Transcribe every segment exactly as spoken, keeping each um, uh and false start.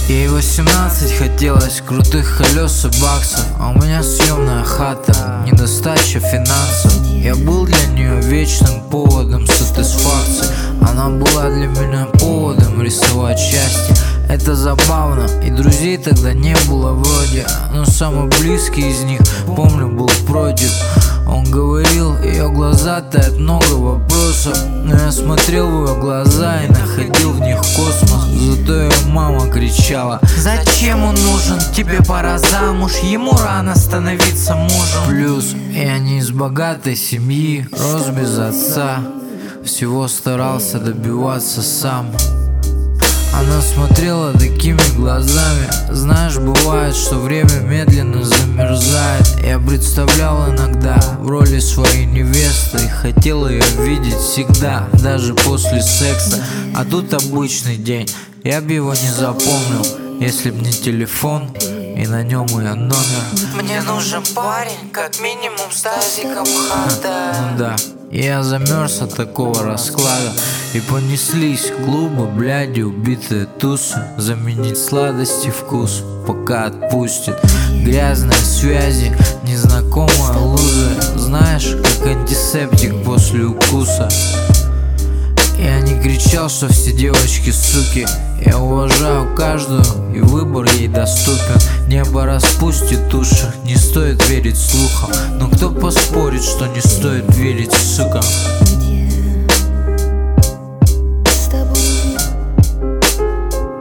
Ей восемнадцать, хотелось крутых колес и баксов, а у меня съемная хата, недостача финансов. Я был для нее вечным поводом сатисфакции, она была для меня поводом рисовать счастье. Это забавно, и друзей тогда не было вроде, но самый близкий из них, помню, был против. Он говорил, ее глаза тают много вопросов, но я смотрел в ее глаза и находил в них космос. Зато ее мама кричала: зачем он нужен, тебе пора замуж, ему рано становиться мужем. Плюс я не из богатой семьи, рос без отца, всего старался добиваться сам. Она смотрела такими глазами. Знаешь, бывает, что время медленно замерзает. Я представлял иногда в роли своей невесты и хотел ее видеть всегда, даже после секса. А тут обычный день, я бы его не запомнил, если б не телефон и на нем ее номер. Мне нужен парень, как минимум с тазиком хата. Ну да, я замерз от такого расклада. И понеслись клубы, бляди, убитые тусы. Заменить сладости вкус, пока отпустит. Грязные связи, незнакомые лузы. Знаешь, как антисептик после укуса. Я не кричал, что все девочки суки. Я уважаю каждую, и выбор ей доступен. Небо распустит уши, не стоит верить слухам. Но кто поспорит, что не стоит верить сукам?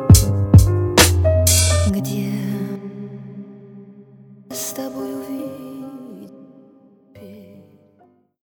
С тобой увидеть.